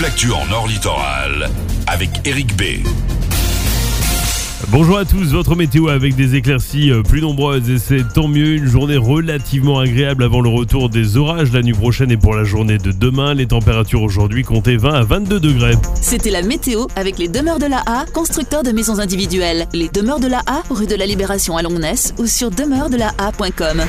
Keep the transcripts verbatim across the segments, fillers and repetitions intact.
l'actu en Nord Littoral avec Eric B. Bonjour à tous, votre météo avec des éclaircies plus nombreuses et c'est tant mieux, une journée relativement agréable avant le retour des orages la nuit prochaine et pour la journée de demain. Les températures aujourd'hui comptaient vingt à vingt-deux degrés. C'était la météo avec les Demeures de la A, constructeurs de maisons individuelles. Les Demeures de la A, rue de la Libération à Longnes ou sur demeures de la a point com.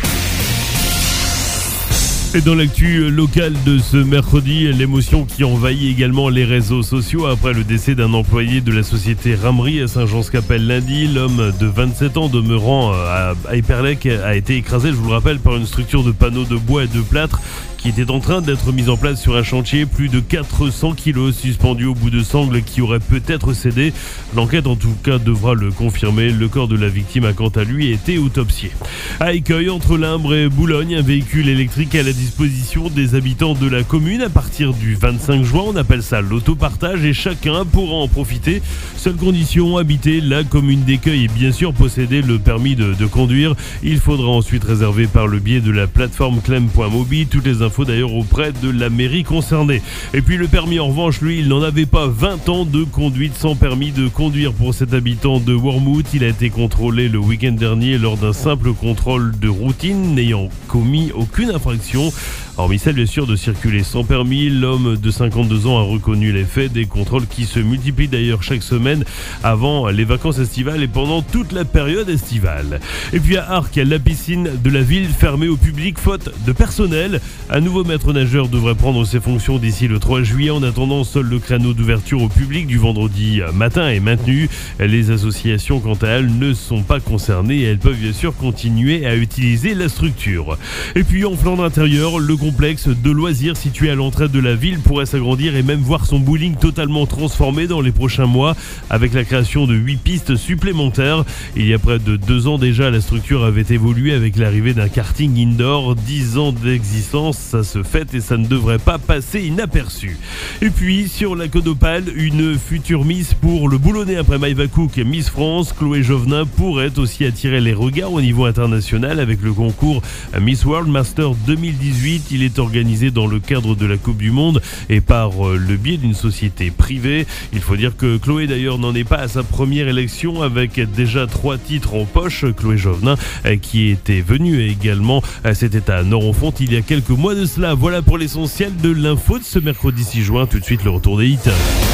Et dans l'actu locale de ce mercredi, l'émotion qui envahit également les réseaux sociaux après le décès d'un employé de la société Ramerie à Saint-Jean-Scapelle lundi. L'homme de vingt-sept ans demeurant à Éperlec a été écrasé, je vous le rappelle, par une structure de panneaux de bois et de plâtre qui était en train d'être mise en place sur un chantier. Plus de quatre cents kilos suspendus au bout de sangles qui auraient peut-être cédé. L'enquête en tout cas devra le confirmer. Le corps de la victime a quant à lui été autopsié. À Écueil, entre Limbre et Boulogne, un véhicule électrique à la disposition des habitants de la commune à partir du vingt-cinq juin. On appelle ça l'autopartage et chacun pourra en profiter. Seule condition, habiter la commune d'Écueil et bien sûr posséder le permis de, de conduire. Il faudra ensuite réserver par le biais de la plateforme clem point mobi. Toutes les infos d'ailleurs auprès de la mairie concernée. Et puis le permis en revanche, lui, il n'en avait pas. Vingt ans de conduite sans permis de conduire pour cet habitant de Wormhout. Il a été contrôlé le week-end dernier lors d'un simple contrôle de routine, n'ayant commis aucune infraction. Hormis celle bien sûr de circuler sans permis, l'homme de cinquante-deux ans a reconnu les faits, des contrôles qui se multiplient d'ailleurs chaque semaine avant les vacances estivales et pendant toute la période estivale. Et puis à Arques, la piscine de la ville fermée au public faute de personnel. Un nouveau maître nageur devrait prendre ses fonctions d'ici le trois juillet. En attendant, seul le créneau d'ouverture au public du vendredi matin est maintenu. Les associations quant à elles ne sont pas concernées et elles peuvent bien sûr continuer à utiliser la structure. Et puis en Flandre intérieure, le complexe de loisirs situé à l'entrée de la ville pourrait s'agrandir et même voir son bowling totalement transformé dans les prochains mois avec la création de huit pistes supplémentaires. Il y a près de deux ans déjà, la structure avait évolué avec l'arrivée d'un karting indoor. dix ans d'existence, ça se fête et ça ne devrait pas passer inaperçu. Et puis sur la Côte d'Opale, une future Miss pour le boulonnais après Maïva Cook, Miss France, Chloé Jovenin pourrait aussi attirer les regards au niveau international avec le concours Miss World Master deux mille dix-huit. Il est organisé dans le cadre de la Coupe du Monde et par le biais d'une société privée. Il faut dire que Chloé d'ailleurs n'en est pas à sa première élection avec déjà trois titres en poche. Chloé Jovenin qui était venue également, c'était à Nord-en-Fonte il y a quelques mois de cela. Voilà pour l'essentiel de l'info de ce mercredi six juin. Tout de suite le retour des hits.